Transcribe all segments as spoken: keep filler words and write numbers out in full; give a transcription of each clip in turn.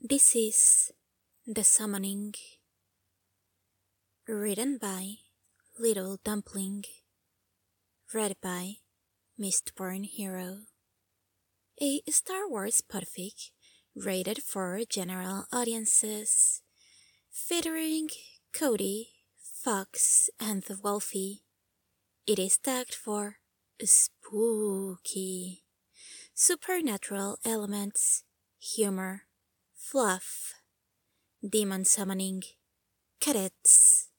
This is The Summoning, written by Little Dumpling, read by Mistborn Hero. A Star Wars podfic rated for general audiences, featuring Cody, Fox, and the Wolfie. It is tagged for spooky, supernatural elements, humor, fluff, demon summoning, cadets.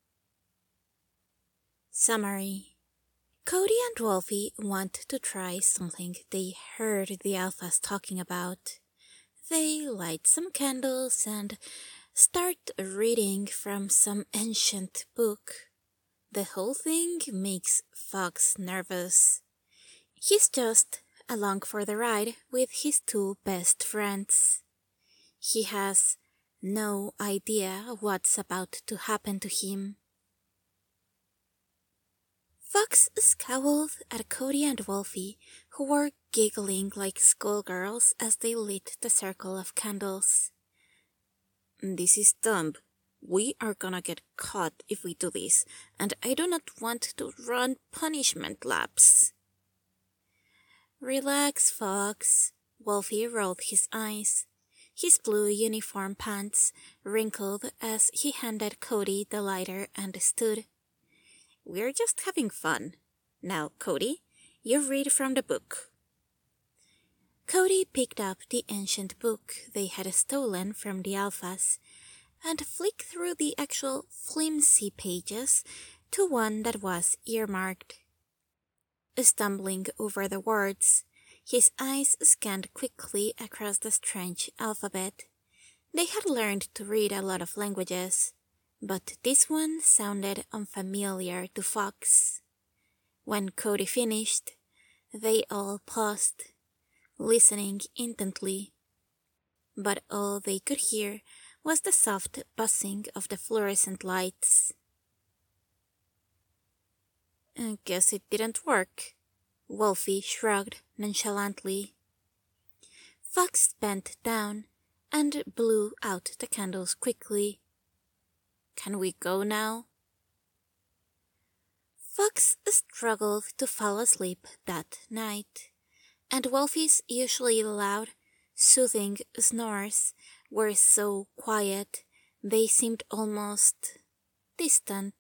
Summary: Cody and Wolfie want to try something they heard the alphas talking about. They light some candles and start reading from some ancient book. The whole thing makes Fox nervous. He's just along for the ride with his two best friends. He has no idea what's about to happen to him. Fox scowled at Cody and Wolfie, who were giggling like schoolgirls as they lit the circle of candles. "This is dumb. We are gonna get caught if we do this, and I do not want to run punishment laps." "Relax, Fox." Wolfie rolled his eyes. His blue uniform pants wrinkled as he handed Cody the lighter and stood. "We're just having fun. Now, Cody, you read from the book." Cody picked up the ancient book they had stolen from the alphas and flicked through the actual flimsy pages to one that was earmarked. Stumbling over the words, his eyes scanned quickly across the strange alphabet. They had learned to read a lot of languages, but this one sounded unfamiliar to Fox. When Cody finished, they all paused, listening intently. But all they could hear was the soft buzzing of the fluorescent lights. "I guess it didn't work." Wolfie shrugged nonchalantly. Fox bent down and blew out the candles quickly. "Can we go now?" Fox struggled to fall asleep that night, and Wolfie's usually loud, soothing snores were so quiet they seemed almost distant.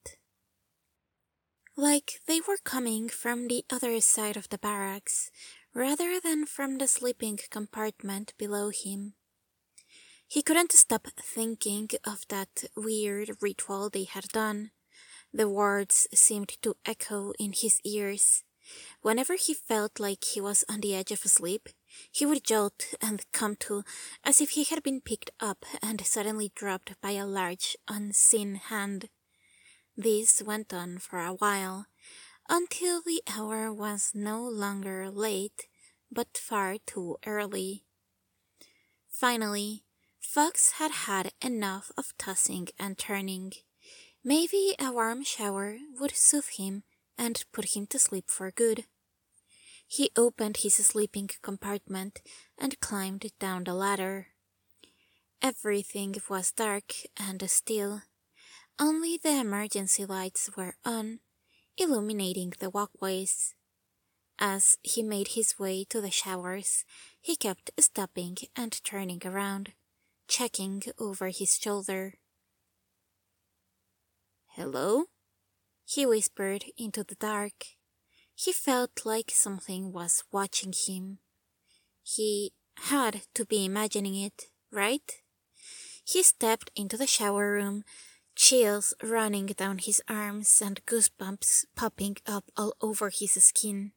Like they were coming from the other side of the barracks, rather than from the sleeping compartment below him. He couldn't stop thinking of that weird ritual they had done. The words seemed to echo in his ears. Whenever he felt like he was on the edge of sleep, he would jolt and come to as if he had been picked up and suddenly dropped by a large, unseen hand. This went on for a while, until the hour was no longer late, but far too early. Finally, Fox had had enough of tossing and turning. Maybe a warm shower would soothe him and put him to sleep for good. He opened his sleeping compartment and climbed down the ladder. Everything was dark and still. Only the emergency lights were on, illuminating the walkways. As he made his way to the showers, he kept stopping and turning around, checking over his shoulder. "Hello?" he whispered into the dark. He felt like something was watching him. He had to be imagining it, right? He stepped into the shower room, chills running down his arms and goosebumps popping up all over his skin.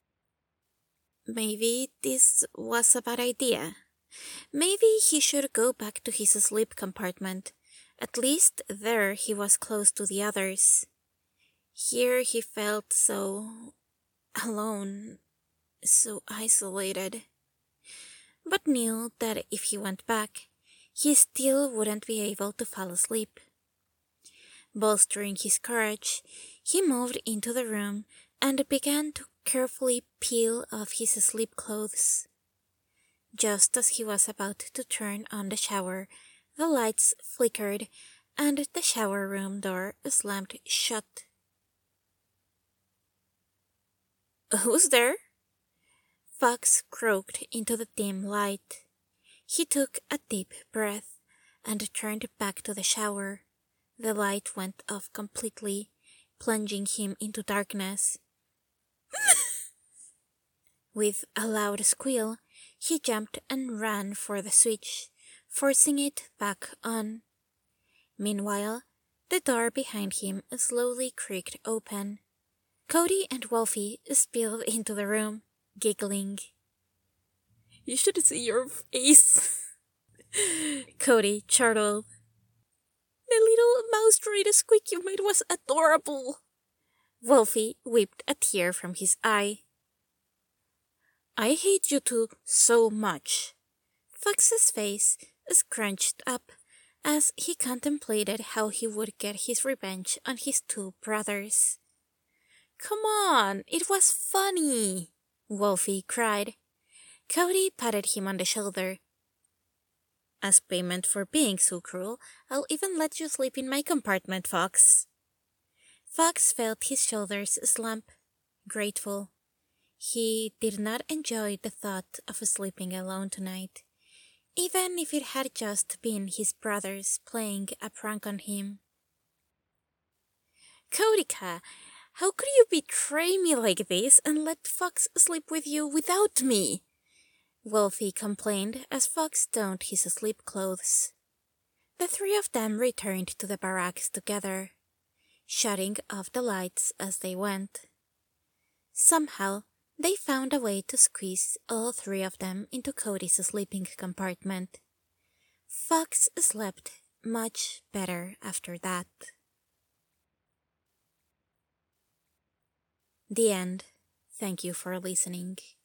Maybe this was a bad idea. Maybe he should go back to his sleep compartment. At least there he was close to the others. Here he felt so alone, so isolated, but knew that if he went back, he still wouldn't be able to fall asleep. Bolstering his courage, he moved into the room and began to carefully peel off his sleep clothes. Just as he was about to turn on the shower, the lights flickered and the shower room door slammed shut. "Who's there?" Fox croaked into the dim light. He took a deep breath and turned back to the shower. The light went off completely, plunging him into darkness. With a loud squeal, he jumped and ran for the switch, forcing it back on. Meanwhile, the door behind him slowly creaked open. Cody and Wolfie spilled into the room, giggling. "You should see your face," Cody chortled. "The little mouse-droid squeak you made was adorable." Wolfie wiped a tear from his eye. "I hate you two so much." Fox's face scrunched up as he contemplated how he would get his revenge on his two brothers. "Come on, it was funny," Wolfie cried. Cody patted him on the shoulder. "As payment for being so cruel, I'll even let you sleep in my compartment, Fox." Fox felt his shoulders slump, grateful. He did not enjoy the thought of sleeping alone tonight, even if it had just been his brothers playing a prank on him. "Codica, how could you betray me like this and let Fox sleep with you without me?" Wolfie complained as Fox donned his sleep clothes. The three of them returned to the barracks together, shutting off the lights as they went. Somehow, they found a way to squeeze all three of them into Cody's sleeping compartment. Fox slept much better after that. The end. Thank you for listening.